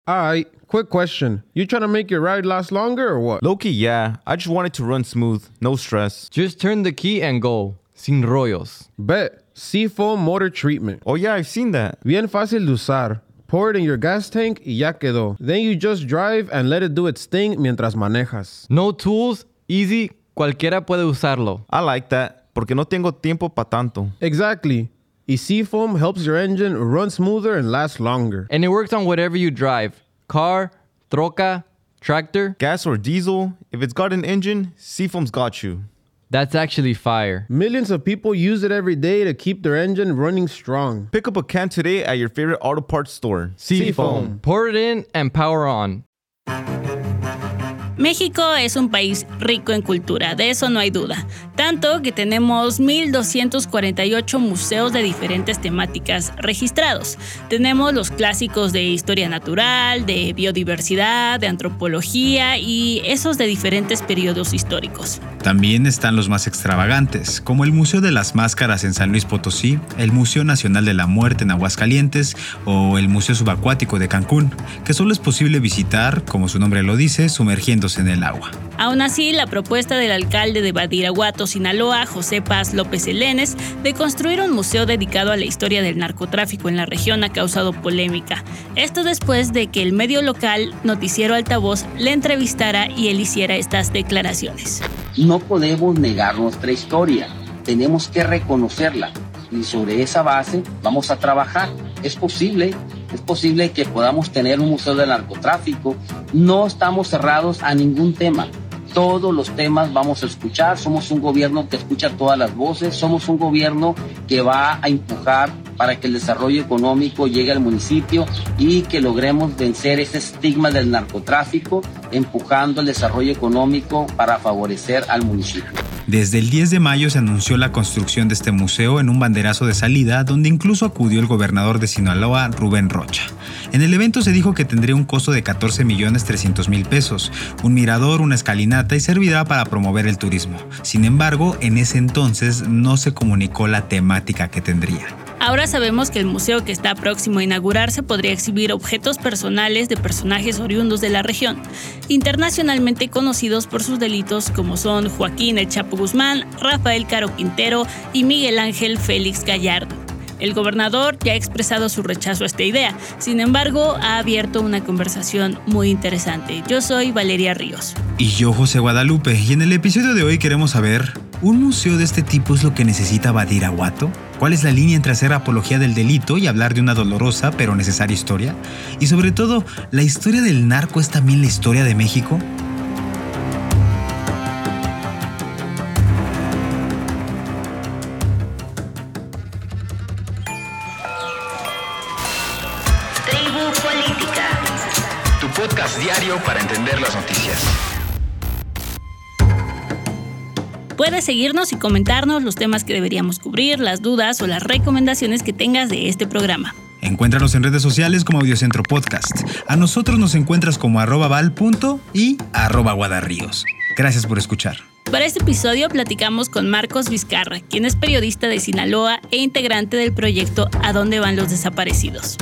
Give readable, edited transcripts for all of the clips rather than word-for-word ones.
Alright, quick question. You trying to make your ride last longer or what? Low-key, yeah. I just want it to run smooth, no stress. Just turn the key and go. Sin rollos. Bet. Seafoam Motor Treatment. Oh yeah, I've seen that. Bien fácil de usar. Pour it in your gas tank y ya quedó. Then you just drive and let it do its thing mientras manejas. No tools, easy, cualquiera puede usarlo. I like that, porque no tengo tiempo pa' tanto. Exactly. Y Seafoam helps your engine run smoother and last longer. And it works on whatever you drive. Car, troca, tractor. Gas or diesel, if it's got an engine, Seafoam's got you. That's actually fire. Millions of people use it every day to keep their engine running strong. Pick up a can today at your favorite auto parts store. Seafoam. Pour it in and power on. México es un país rico en cultura, de eso no hay duda. Tanto que tenemos 1,248 museos de diferentes temáticas registrados. Tenemos los clásicos de historia natural, de biodiversidad, de antropología y esos de diferentes periodos históricos. También están los más extravagantes, como el Museo de las Máscaras en San Luis Potosí, el Museo Nacional de la Muerte en Aguascalientes o el Museo Subacuático de Cancún, que solo es posible visitar, como su nombre lo dice, sumergiéndose en el agua. Aún así, la propuesta del alcalde de Badiraguato, Sinaloa, José Paz López Elenes, de construir un museo dedicado a la historia del narcotráfico en la región ha causado polémica. Esto después de que el medio local, Noticiero Altavoz, le entrevistara y él hiciera estas declaraciones. No podemos negar nuestra historia, tenemos que reconocerla y sobre esa base vamos a trabajar. Es posible que podamos tener un museo del narcotráfico. No estamos cerrados a ningún tema. Todos los temas vamos a escuchar. Somos un gobierno que escucha todas las voces. Somos un gobierno que va a empujar para que el desarrollo económico llegue al municipio y que logremos vencer ese estigma del narcotráfico, empujando el desarrollo económico para favorecer al municipio. Desde el 10 de mayo se anunció la construcción de este museo en un banderazo de salida donde incluso acudió el gobernador de Sinaloa, Rubén Rocha. En el evento se dijo que tendría un costo de 14,300,000 pesos, un mirador, una escalinata y servirá para promover el turismo. Sin embargo, en ese entonces no se comunicó la temática que tendría. Ahora sabemos que el museo que está próximo a inaugurarse podría exhibir objetos personales de personajes oriundos de la región, internacionalmente conocidos por sus delitos como son Joaquín El Chapo Guzmán, Rafael Caro Quintero y Miguel Ángel Félix Gallardo. El gobernador ya ha expresado su rechazo a esta idea, sin embargo, ha abierto una conversación muy interesante. Yo soy Valeria Ríos. Y yo, José Guadalupe, y en el episodio de hoy queremos saber, ¿un museo de este tipo es lo que necesita Badiraguato? ¿Cuál es la línea entre hacer apología del delito y hablar de una dolorosa pero necesaria historia? Y sobre todo, ¿la historia del narco es también la historia de México? Tu podcast diario para entender las noticias. Puedes seguirnos y comentarnos los temas que deberíamos cubrir, las dudas o las recomendaciones que tengas de este programa. Encuéntranos en redes sociales como Audiocentro Podcast. A nosotros nos encuentras como @val. y @guadarríos. Gracias por escuchar. Para este episodio platicamos con Marcos Vizcarra, quien es periodista de Sinaloa e integrante del proyecto ¿A dónde van los desaparecidos?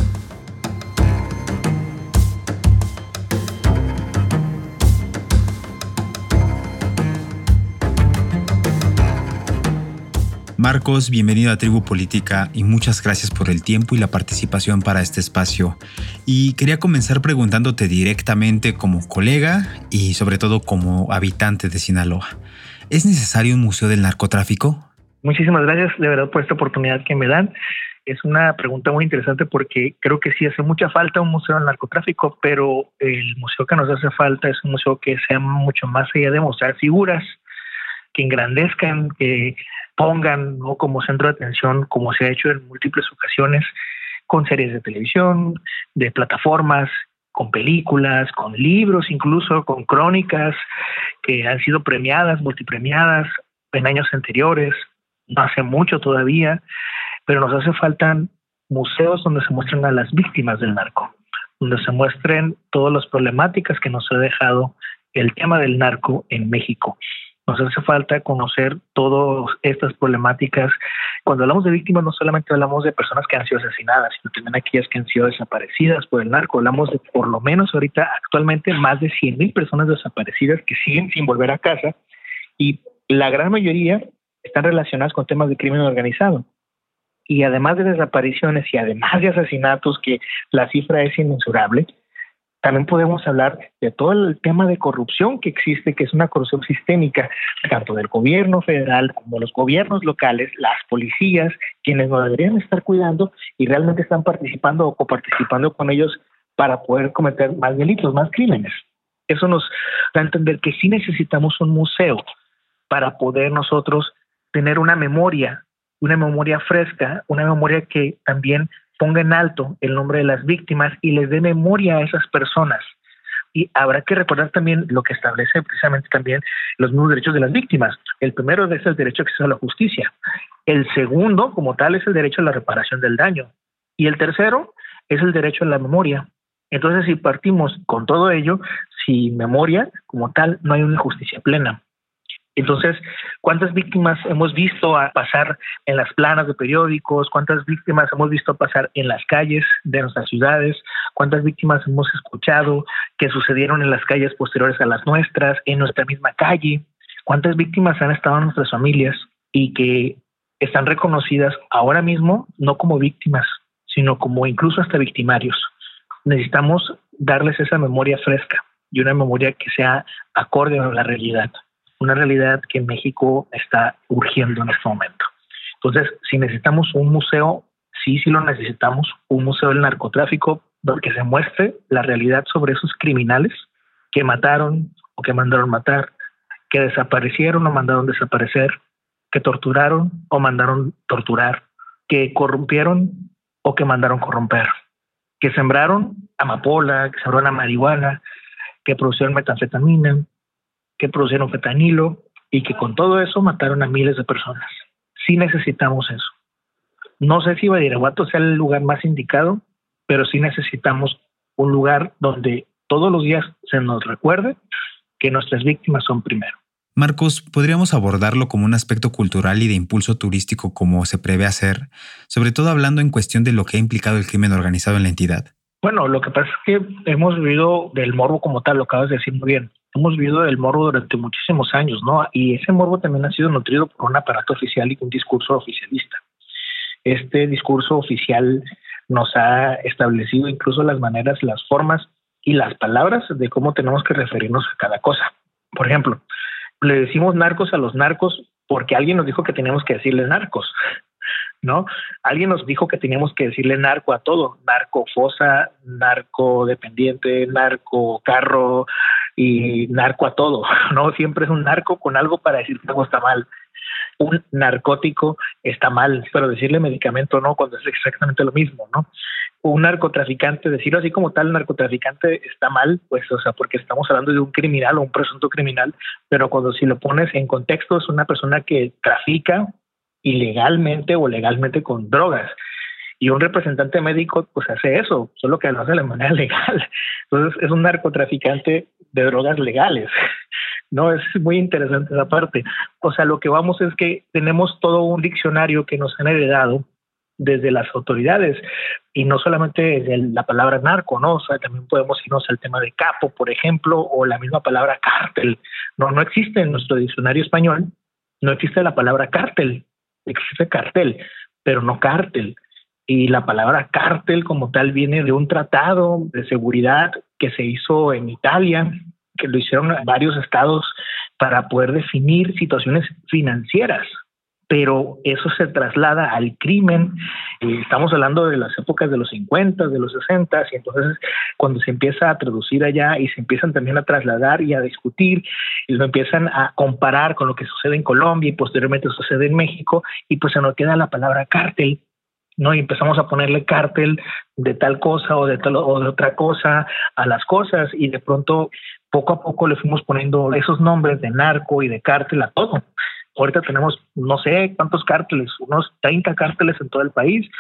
Marcos, bienvenido a Tribu Política y muchas gracias por el tiempo y la participación para este espacio. Y quería comenzar preguntándote directamente como colega y sobre todo como habitante de Sinaloa. ¿Es necesario un museo del narcotráfico? Muchísimas gracias de verdad por esta oportunidad que me dan. Es una pregunta muy interesante porque creo que sí hace mucha falta un museo del narcotráfico, pero el museo que nos hace falta es un museo que sea mucho más allá de mostrar figuras, que engrandezcan, que pongan, ¿no?, como centro de atención, como se ha hecho en múltiples ocasiones, con series de televisión, de plataformas, con películas, con libros, incluso con crónicas que han sido premiadas, multipremiadas en años anteriores, no hace mucho todavía, pero nos hace falta museos donde se muestren a las víctimas del narco, donde se muestren todas las problemáticas que nos ha dejado el tema del narco en México, Nos hace falta conocer todas estas problemáticas. Cuando hablamos de víctimas, no solamente hablamos de personas que han sido asesinadas, sino también aquellas que han sido desaparecidas por el narco. Hablamos de por lo menos ahorita actualmente más de 100,000 personas desaparecidas que siguen sin volver a casa, y la gran mayoría están relacionadas con temas de crimen organizado. Y además de desapariciones y además de asesinatos, que la cifra es inmensurable, también podemos hablar de todo el tema de corrupción que existe, que es una corrupción sistémica, tanto del gobierno federal como los gobiernos locales, las policías, quienes nos deberían estar cuidando y realmente están participando o coparticipando con ellos para poder cometer más delitos, más crímenes. Eso nos da a entender que sí necesitamos un museo para poder nosotros tener una memoria fresca, una memoria que también ponga en alto el nombre de las víctimas y les dé memoria a esas personas. Y habrá que recordar también lo que establece precisamente también los mismos derechos de las víctimas. El primero es el derecho a acceso a la justicia. El segundo, como tal, es el derecho a la reparación del daño. Y el tercero es el derecho a la memoria. Entonces, si partimos con todo ello, sin memoria, como tal, no hay una justicia plena. Entonces, ¿cuántas víctimas hemos visto pasar en las planas de periódicos? ¿Cuántas víctimas hemos visto pasar en las calles de nuestras ciudades? ¿Cuántas víctimas hemos escuchado que sucedieron en las calles posteriores a las nuestras, en nuestra misma calle? ¿Cuántas víctimas han estado en nuestras familias y que están reconocidas ahora mismo no como víctimas, sino como incluso hasta victimarios? Necesitamos darles esa memoria fresca y una memoria que sea acorde a la realidad. Una realidad que México está urgiendo en este momento. Entonces, si necesitamos un museo, sí lo necesitamos, un museo del narcotráfico, donde se muestre la realidad sobre esos criminales que mataron o que mandaron matar, que desaparecieron o mandaron desaparecer, que torturaron o mandaron torturar, que corrompieron o que mandaron corromper, que sembraron amapola, que sembraron marihuana, que produjeron metanfetamina, que producieron fentanilo y que con todo eso mataron a miles de personas. Sí necesitamos eso. No sé si Badiraguato sea el lugar más indicado, pero sí necesitamos un lugar donde todos los días se nos recuerde que nuestras víctimas son primero. Marcos, ¿podríamos abordarlo como un aspecto cultural y de impulso turístico como se prevé hacer, sobre todo hablando en cuestión de lo que ha implicado el crimen organizado en la entidad? Bueno, lo que pasa es que hemos vivido del morbo como tal, lo acabas de decir muy bien. Hemos vivido del morbo durante muchísimos años, ¿no? Y ese morbo también ha sido nutrido por un aparato oficial y un discurso oficialista. Este discurso oficial nos ha establecido incluso las maneras, las formas y las palabras de cómo tenemos que referirnos a cada cosa. Por ejemplo, le decimos narcos a los narcos porque alguien nos dijo que teníamos que decirle narcos, ¿no? Alguien nos dijo que teníamos que decirle narco a todo, narco fosa, narco dependiente, narco carro y narco a todo, ¿no? Siempre es un narco con algo para decir que algo está mal. Un narcótico está mal, pero decirle medicamento no, cuando es exactamente lo mismo, ¿no? Un narcotraficante, decirlo así como tal, narcotraficante está mal, pues, o sea, porque estamos hablando de un criminal o un presunto criminal, pero cuando si lo pones en contexto es una persona que trafica ilegalmente o legalmente con drogas. Y un representante médico pues hace eso, solo que lo hace de manera legal. Entonces es un narcotraficante de drogas legales. No, es muy interesante esa parte. O sea, lo que vamos es que tenemos todo un diccionario que nos han heredado desde las autoridades y no solamente desde la palabra narco, ¿no? O sea, también podemos irnos al tema de capo, por ejemplo, o la misma palabra cártel. No existe en nuestro diccionario español, no existe la palabra cártel. Existe cartel, pero no cártel. Y la palabra cártel como tal viene de un tratado de seguridad que se hizo en Italia, que lo hicieron varios estados para poder definir situaciones financieras. Pero eso se traslada al crimen. Estamos hablando de las épocas de los 50, de los 60, y entonces cuando se empieza a traducir allá y se empiezan también a trasladar y a discutir, y lo empiezan a comparar con lo que sucede en Colombia y posteriormente sucede en México, y pues se nos queda la palabra cártel, ¿no? Y empezamos a ponerle cártel de tal cosa o de otra cosa a las cosas, y de pronto poco a poco le fuimos poniendo esos nombres de narco y de cártel a todo. Ahorita tenemos no sé cuántos cárteles, unos 30 cárteles en todo el país,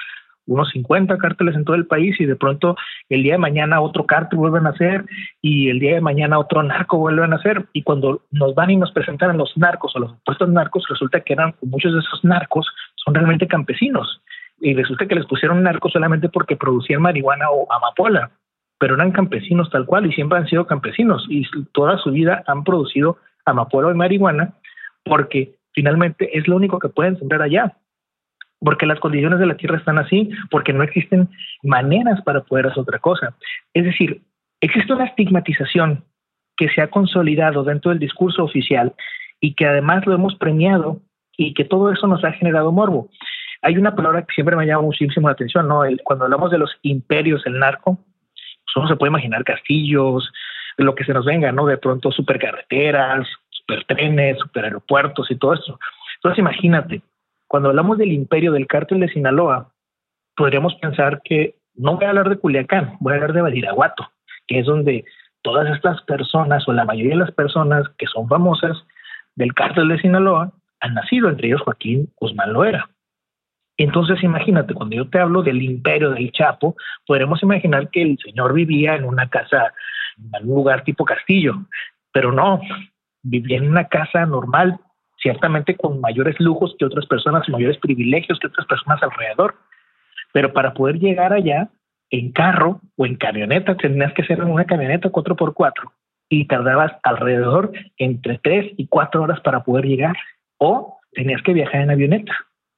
unos 50 cárteles en todo el país, y de pronto el día de mañana otro cártel vuelve a nacer, y el día de mañana otro narco vuelve a nacer, y cuando nos van y nos presentan a los narcos o los supuestos narcos, resulta que muchos de esos narcos son realmente campesinos, y resulta que les pusieron narcos solamente porque producían marihuana o amapola, pero eran campesinos tal cual, y siempre han sido campesinos, y toda su vida han producido amapola y marihuana, porque finalmente es lo único que pueden sembrar allá, porque las condiciones de la tierra están así, porque no existen maneras para poder hacer otra cosa. Es decir, existe una estigmatización que se ha consolidado dentro del discurso oficial y que además lo hemos premiado, y que todo eso nos ha generado morbo. Hay una palabra que siempre me llama muchísimo la atención, ¿no? Cuando hablamos de los imperios del narco, pues uno se puede imaginar castillos, lo que se nos venga, ¿no? De pronto supercarreteras, supertrenes, superaeropuertos y todo eso. Entonces imagínate, cuando hablamos del imperio del cártel de Sinaloa, podríamos pensar que no voy a hablar de Culiacán, voy a hablar de Badiraguato, que es donde todas estas personas, o la mayoría de las personas que son famosas del cártel de Sinaloa, han nacido, entre ellos Joaquín Guzmán Loera. Entonces imagínate, cuando yo te hablo del imperio del Chapo, podremos imaginar que el señor vivía en una casa, en un lugar tipo castillo, pero no, vivía en una casa normal, ciertamente con mayores lujos que otras personas, mayores privilegios que otras personas alrededor. Pero para poder llegar allá, en carro o en camioneta, tenías que ser en una camioneta 4x4 y tardabas alrededor entre 3 y 4 horas para poder llegar, o tenías que viajar en avioneta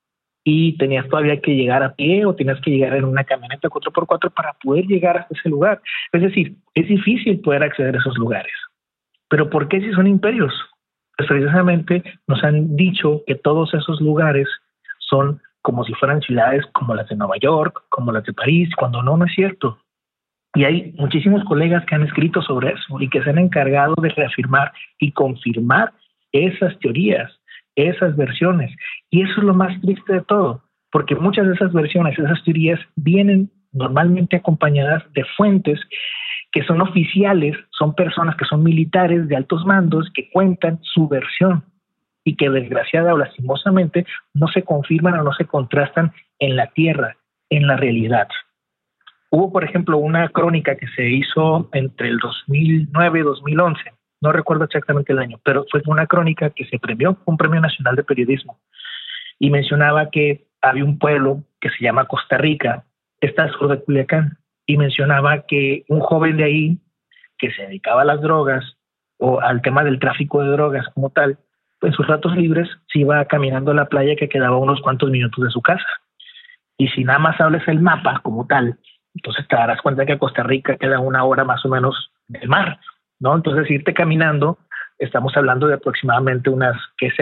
y tenías todavía que llegar a pie, o tenías que llegar en una camioneta 4x4 para poder llegar hasta ese lugar. Es decir, es difícil poder acceder a esos lugares. ¿Pero por qué si son imperios? Pues precisamente nos han dicho que todos esos lugares son como si fueran ciudades como las de Nueva York, como las de París, cuando no es cierto. Y hay muchísimos colegas que han escrito sobre eso y que se han encargado de reafirmar y confirmar esas teorías, esas versiones. Y eso es lo más triste de todo, porque muchas de esas versiones, esas teorías, vienen normalmente acompañadas de fuentes que son oficiales, son personas que son militares de altos mandos que cuentan su versión y que desgraciada o lastimosamente no se confirman o no se contrastan en la tierra, en la realidad. Hubo, por ejemplo, una crónica que se hizo entre el 2009 y 2011, no recuerdo exactamente el año, pero fue una crónica que se premió, un premio nacional de periodismo, y mencionaba que había un pueblo que se llama Costa Rica, está al sur de Culiacán, y mencionaba que un joven de ahí que se dedicaba a las drogas o al tema del tráfico de drogas como tal, en sus ratos libres se iba caminando a la playa que quedaba a unos cuantos minutos de su casa. Y si nada más hables el mapa como tal, entonces te darás cuenta que Costa Rica queda 1 hora más o menos del mar, ¿no? Entonces irte caminando, estamos hablando de aproximadamente unas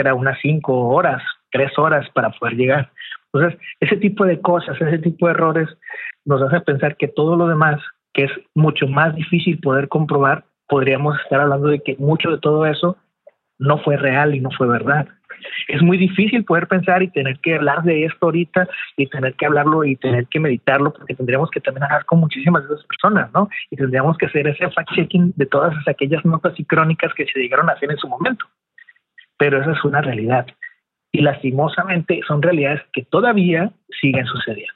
5 horas, 3 horas para poder llegar. Entonces, ese tipo de cosas, ese tipo de errores nos hace pensar que todo lo demás, que es mucho más difícil poder comprobar, podríamos estar hablando de que mucho de todo eso no fue real y no fue verdad. Es muy difícil poder pensar y tener que hablar de esto ahorita y tener que hablarlo y tener que meditarlo, porque tendríamos que también hablar con muchísimas de esas personas, ¿no? Y tendríamos que hacer ese fact-checking de todas aquellas notas y crónicas que se llegaron a hacer en su momento. Pero esa es una realidad. Y lastimosamente son realidades que todavía siguen sucediendo.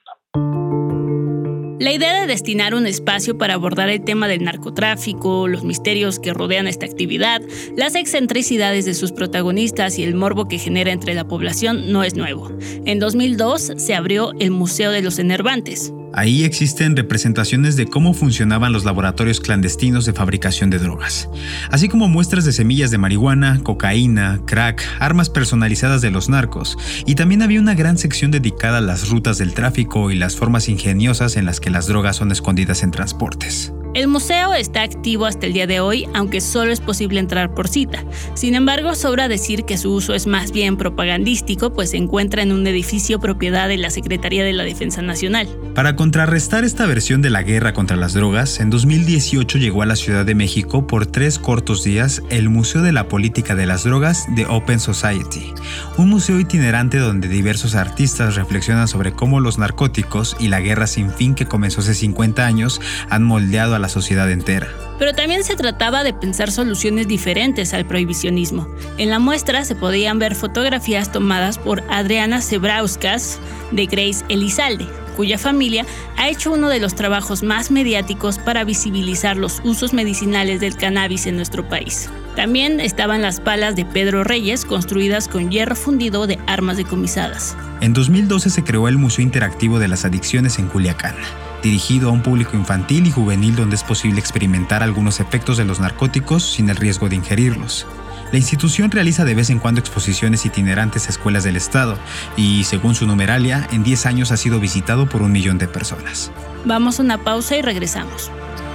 La idea de destinar un espacio para abordar el tema del narcotráfico, los misterios que rodean esta actividad, las excentricidades de sus protagonistas y el morbo que genera entre la población no es nuevo. En 2002 se abrió el Museo de los Enervantes. Ahí existen representaciones de cómo funcionaban los laboratorios clandestinos de fabricación de drogas, así como muestras de semillas de marihuana, cocaína, crack, armas personalizadas de los narcos, y también había una gran sección dedicada a las rutas del tráfico y las formas ingeniosas en las que las drogas son escondidas en transportes. El museo está activo hasta el día de hoy, aunque solo es posible entrar por cita. Sin embargo, sobra decir que su uso es más bien propagandístico, pues se encuentra en un edificio propiedad de la Secretaría de la Defensa Nacional. Para contrarrestar esta versión de la guerra contra las drogas, en 2018 llegó a la Ciudad de México por 3 cortos días el Museo de la Política de las Drogas de Open Society, un museo itinerante donde diversos artistas reflexionan sobre cómo los narcóticos y la guerra sin fin que comenzó hace 50 años han moldeado a la sociedad entera. Pero también se trataba de pensar soluciones diferentes al prohibicionismo. En la muestra se podían ver fotografías tomadas por Adriana Zebrauskas de Grace Elizalde, cuya familia ha hecho uno de los trabajos más mediáticos para visibilizar los usos medicinales del cannabis en nuestro país. También estaban las palas de Pedro Reyes, construidas con hierro fundido de armas decomisadas. En 2012 se creó el Museo Interactivo de las Adicciones en Culiacán, dirigido a un público infantil y juvenil donde es posible experimentar algunos efectos de los narcóticos sin el riesgo de ingerirlos. La institución realiza de vez en cuando exposiciones itinerantes a escuelas del estado y, según su numeralia, en 10 años ha sido visitado por 1 millón de personas. Vamos a una pausa y regresamos.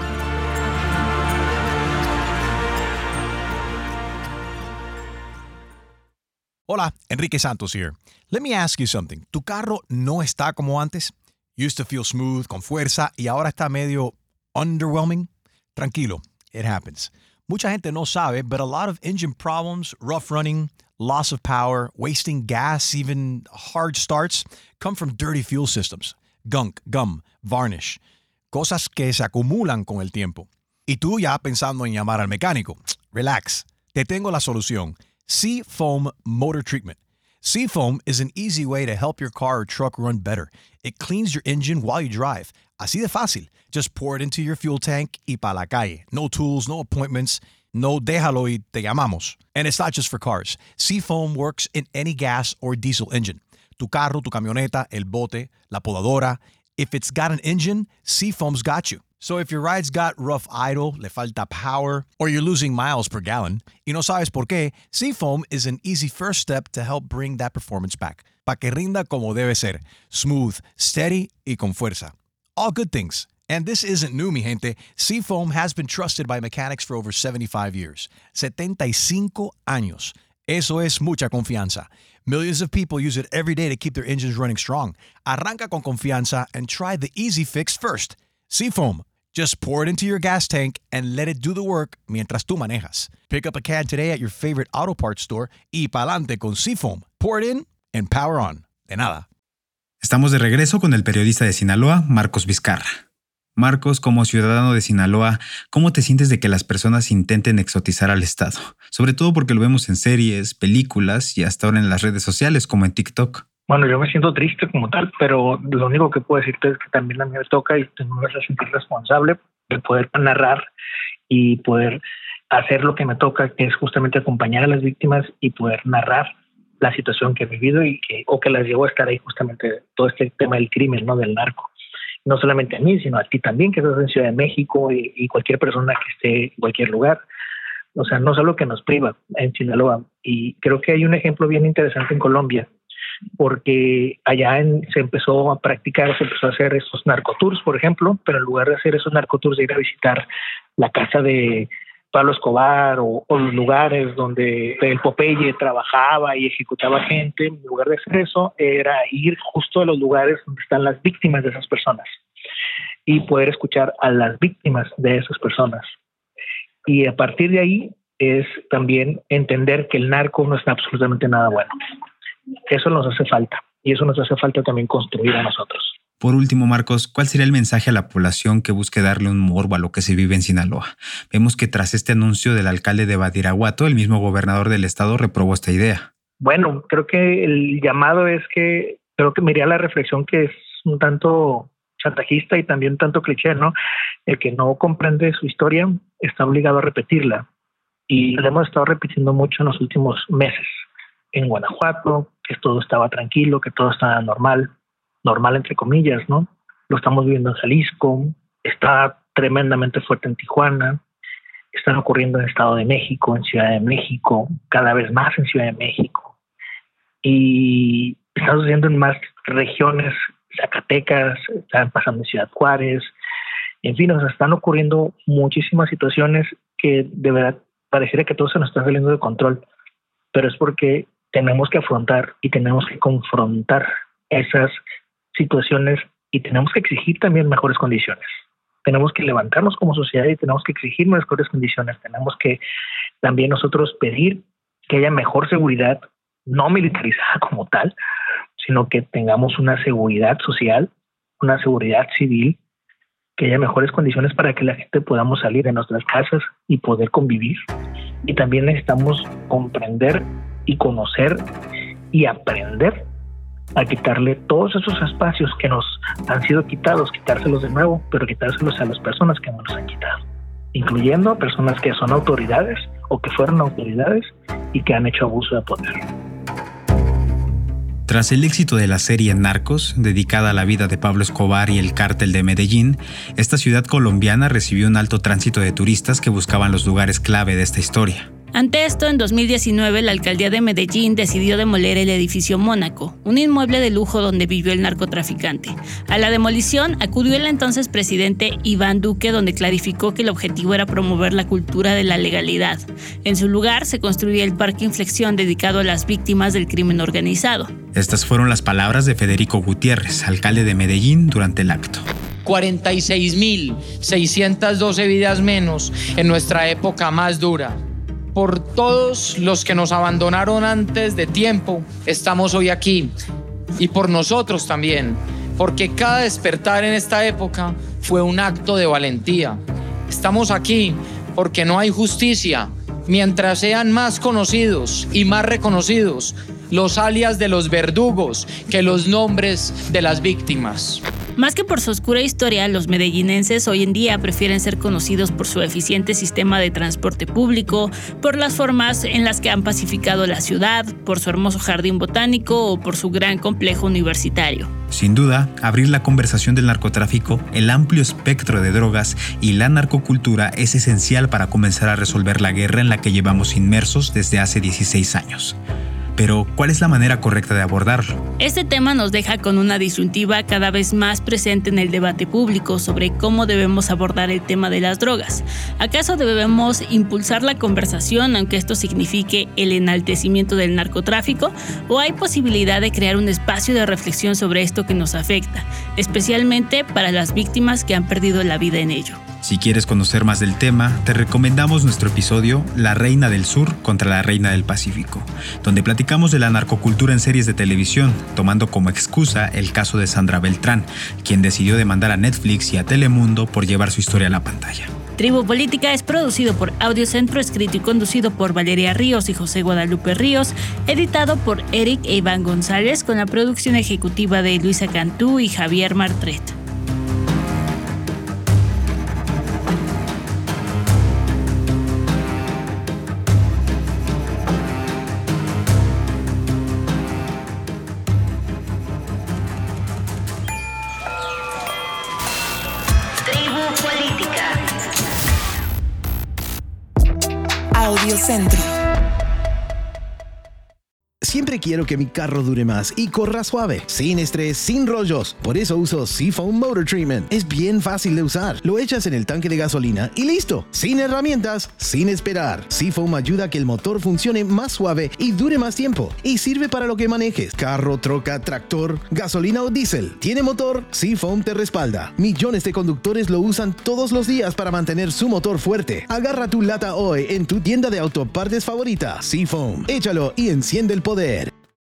Hola, Enrique Santos here. Let me ask you something. ¿Tu carro no está como antes? Used to feel smooth, con fuerza, y ahora está medio underwhelming? Tranquilo, it happens. Mucha gente no sabe, but a lot of engine problems, rough running, loss of power, wasting gas, even hard starts, come from dirty fuel systems. Gunk, gum, varnish. Cosas que se acumulan con el tiempo. Y tú ya pensando en llamar al mecánico. Relax. Te tengo la solución. Seafoam Motor Treatment. Seafoam is an easy way to help your car or truck run better. It cleans your engine while you drive. Así de fácil. Just pour it into your fuel tank y pa' la calle. No tools, no appointments. No déjalo y te llamamos. And it's not just for cars. Seafoam works in any gas or diesel engine. Tu carro, tu camioneta, el bote, la podadora. If it's got an engine, Seafoam's got you. So if your ride's got rough idle, le falta power, or you're losing miles per gallon, y no sabes por qué, Seafoam is an easy first step to help bring that performance back. Pa' que rinda como debe ser. Smooth, steady y con fuerza. All good things. And this isn't new, mi gente. Seafoam has been trusted by mechanics for over 75 years. 75 años. Eso es mucha confianza. Millions of people use it every day to keep their engines running strong. Arranca con confianza and try the easy fix first. Seafoam. Just pour it into your gas tank and let it do the work mientras tú manejas. Pick up a can today at your favorite auto parts store y pa'lante con Seafoam. Pour it in and power on. De nada. Estamos de regreso con el periodista de Sinaloa, Marcos Vizcarra. Marcos, como ciudadano de Sinaloa, ¿cómo te sientes de que las personas intenten exotizar al Estado? Sobre todo porque lo vemos en series, películas y hasta ahora en las redes sociales como en TikTok. Bueno, yo me siento triste como tal, pero lo único que puedo decirte es que también a mí me toca y me vas a sentir responsable de poder narrar y poder hacer lo que me toca, que es justamente acompañar a las víctimas y poder narrar la situación que he vivido y que las llevó a estar ahí justamente todo este tema del crimen, ¿no? Del narco. No solamente a mí, sino a ti también, que estás en Ciudad de México y cualquier persona que esté en cualquier lugar. O sea, no es algo que nos priva en Sinaloa. Y creo que hay un ejemplo bien interesante en Colombia, porque allá se empezó a practicar, se empezó a hacer esos narcotours, por ejemplo, pero en lugar de hacer esos narcotours, de ir a visitar la casa de Pablo Escobar o los lugares donde el Popeye trabajaba y ejecutaba gente, en lugar de hacer eso, era ir justo a los lugares donde están las víctimas de esas personas y poder escuchar a las víctimas de esas personas. Y a partir de ahí es también entender que el narco no es absolutamente nada bueno. Eso nos hace falta y eso nos hace falta también construir a nosotros. Por último, Marcos, ¿cuál sería el mensaje a la población que busque darle un morbo a lo que se vive en Sinaloa? Vemos que tras este anuncio del alcalde de Badiraguato, el mismo gobernador del estado reprobó esta idea. Bueno, creo que el llamado es que creo que me iría a la reflexión que es un tanto chantajista y también un tanto cliché, ¿no? El que no comprende su historia está obligado a repetirla y lo hemos estado repitiendo mucho en los últimos meses. En Guanajuato, que todo estaba tranquilo, que todo estaba normal entre comillas, ¿no? Lo estamos viviendo en Jalisco, está tremendamente fuerte en Tijuana, están ocurriendo en el Estado de México, en Ciudad de México, cada vez más en Ciudad de México. Y está sucediendo en más regiones, Zacatecas, están pasando en Ciudad Juárez, en fin, o sea, están ocurriendo muchísimas situaciones que de verdad pareciera que todo se nos está saliendo de control, pero es porque tenemos que afrontar y tenemos que confrontar esas situaciones y tenemos que exigir también mejores condiciones. Tenemos que levantarnos como sociedad y tenemos que exigir mejores condiciones. Tenemos que también nosotros pedir que haya mejor seguridad, no militarizada como tal, sino que tengamos una seguridad social, una seguridad civil, que haya mejores condiciones para que la gente podamos salir de nuestras casas y poder convivir. Y también necesitamos comprender y conocer y aprender a quitarle todos esos espacios que nos han sido quitados, quitárselos de nuevo, pero quitárselos a las personas que nos los han quitado, incluyendo personas que son autoridades o que fueron autoridades y que han hecho abuso de poder. Tras el éxito de la serie Narcos, dedicada a la vida de Pablo Escobar y el cártel de Medellín, esta ciudad colombiana recibió un alto tránsito de turistas que buscaban los lugares clave de esta historia. Ante esto, en 2019, la alcaldía de Medellín decidió demoler el edificio Mónaco, un inmueble de lujo donde vivió el narcotraficante. A la demolición acudió el entonces presidente Iván Duque, donde clarificó que el objetivo era promover la cultura de la legalidad. En su lugar se construyó el Parque Inflexión dedicado a las víctimas del crimen organizado. Estas fueron las palabras de Federico Gutiérrez, alcalde de Medellín, durante el acto. 46.612 vidas menos en nuestra época más dura. Por todos los que nos abandonaron antes de tiempo, estamos hoy aquí. Y por nosotros también, porque cada despertar en esta época fue un acto de valentía. Estamos aquí porque no hay justicia. Mientras sean más conocidos y más reconocidos los alias de los verdugos que los nombres de las víctimas. Más que por su oscura historia, los medellinenses hoy en día prefieren ser conocidos por su eficiente sistema de transporte público, por las formas en las que han pacificado la ciudad, por su hermoso jardín botánico o por su gran complejo universitario. Sin duda, abrir la conversación del narcotráfico, el amplio espectro de drogas y la narcocultura es esencial para comenzar a resolver la guerra en la que llevamos inmersos desde hace 16 años. Pero, ¿cuál es la manera correcta de abordarlo? Este tema nos deja con una disyuntiva cada vez más presente en el debate público sobre cómo debemos abordar el tema de las drogas. ¿Acaso debemos impulsar la conversación aunque esto signifique el enaltecimiento del narcotráfico? ¿O hay posibilidad de crear un espacio de reflexión sobre esto que nos afecta, especialmente para las víctimas que han perdido la vida en ello? Si quieres conocer más del tema, te recomendamos nuestro episodio La Reina del Sur contra la Reina del Pacífico, donde platicamos de la narcocultura en series de televisión, tomando como excusa el caso de Sandra Beltrán, quien decidió demandar a Netflix y a Telemundo por llevar su historia a la pantalla. Tribu Política es producido por Audiocentro, escrito y conducido por Valeria Ríos y José Guadalupe Ríos, editado por Eric e Iván González, con la producción ejecutiva de Luisa Cantú y Javier Martret. Audiocentro. Siempre quiero que mi carro dure más y corra suave, sin estrés, sin rollos. Por eso uso Seafoam Motor Treatment. Es bien fácil de usar. Lo echas en el tanque de gasolina y listo. Sin herramientas, sin esperar. Seafoam ayuda a que el motor funcione más suave y dure más tiempo. Y sirve para lo que manejes. Carro, troca, tractor, gasolina o diésel. ¿Tiene motor? Seafoam te respalda. Millones de conductores lo usan todos los días para mantener su motor fuerte. Agarra tu lata hoy en tu tienda de autopartes favorita. Seafoam. Échalo y enciende el poder.